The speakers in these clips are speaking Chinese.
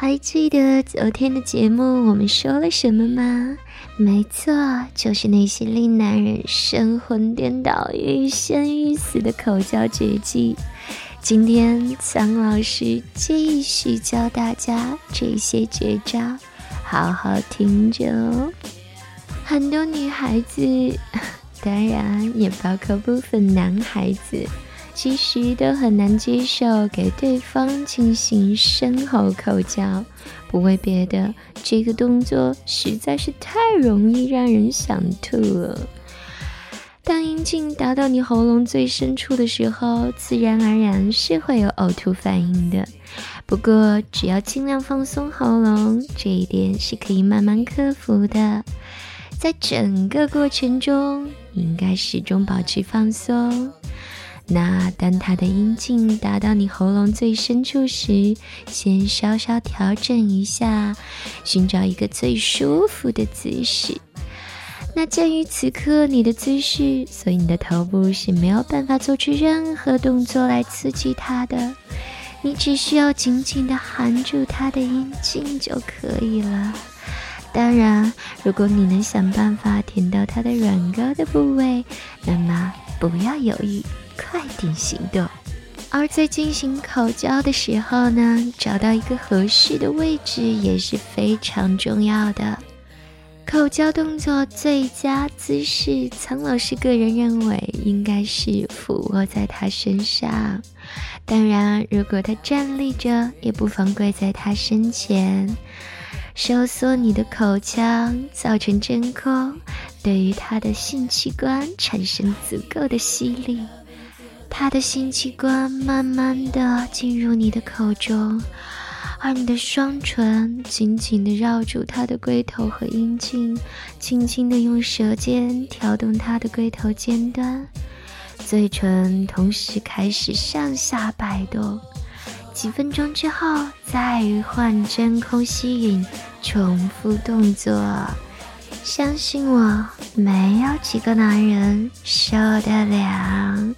还记得昨天的节目我们说了什么吗？没错，就是那些令男人神魂颠倒、欲仙欲死的口交绝技。今天苍老师继续教大家这些绝招，好好听着哦。很多女孩子，当然也包括部分男孩子，其实都很难接受给对方进行深喉口交，不为别的，这个动作实在是太容易让人想吐了。当阴茎达到你喉咙最深处的时候，自然而然是会有呕吐反应的。不过只要尽量放松喉咙，这一点是可以慢慢克服的。在整个过程中，应该始终保持放松。那当它的阴茎达到你喉咙最深处时，先稍稍调整一下，寻找一个最舒服的姿势。那鉴于此刻你的姿势，所以你的头部是没有办法做出任何动作来刺激它的，你只需要紧紧地含住它的阴茎就可以了。当然，如果你能想办法舔到它的软膏的部位，那么不要犹豫，快点行动。而在进行口交的时候呢，找到一个合适的位置也是非常重要的。口交动作最佳姿势，苍老师个人认为应该是俯卧在他身上。当然，如果他站立着，也不妨跪在他身前，收缩你的口腔，造成真空，对于他的性器官产生足够的吸力。他的性器官慢慢地进入你的口中，而你的双唇紧紧地绕住他的龟头和阴茎，轻轻地用舌尖挑动他的龟头尖端，嘴唇同时开始上下摆动。几分钟之后，再换真空吸吮，重复动作。相信我，没有几个男人受得了。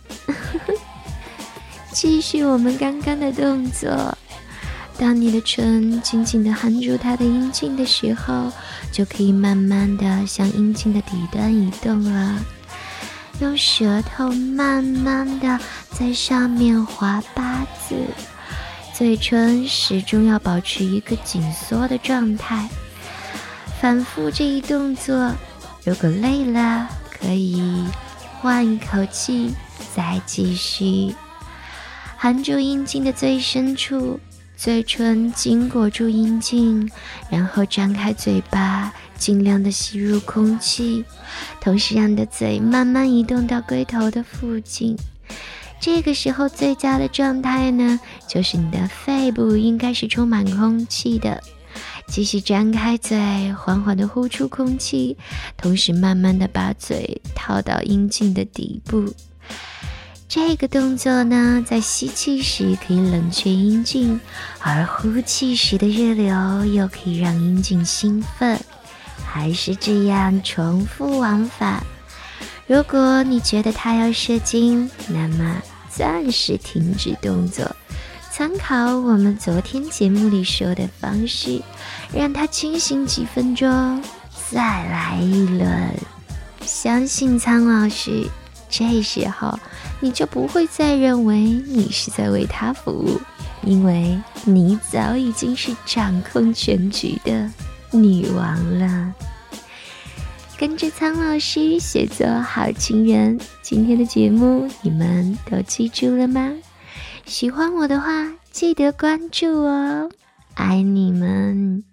继续我们刚刚的动作。当你的唇紧紧地含住它的阴茎的时候，就可以慢慢地向阴茎的底端移动了。用舌头慢慢地在上面划八字，嘴唇始终要保持一个紧缩的状态。反复这一动作，如果累了，可以换一口气再继续。含住阴茎的最深处，嘴唇紧裹住阴茎，然后张开嘴巴，尽量的吸入空气，同时让你的嘴慢慢移动到龟头的附近。这个时候最佳的状态呢，就是你的肺部应该是充满空气的。继续张开嘴，缓缓地呼出空气，同时慢慢地把嘴套到阴茎的底部。这个动作呢，在吸气时可以冷却阴茎，而呼气时的热流又可以让阴茎兴奋。还是这样重复往返。如果你觉得它要射精，那么暂时停止动作，参考我们昨天节目里说的方式，让它清醒几分钟，再来一轮。相信苍老师，这时候你就不会再认为你是在为他服务，因为你早已经是掌控全局的女王了。跟着苍老师学做好情人，今天的节目你们都记住了吗？喜欢我的话，记得关注哦，爱你们。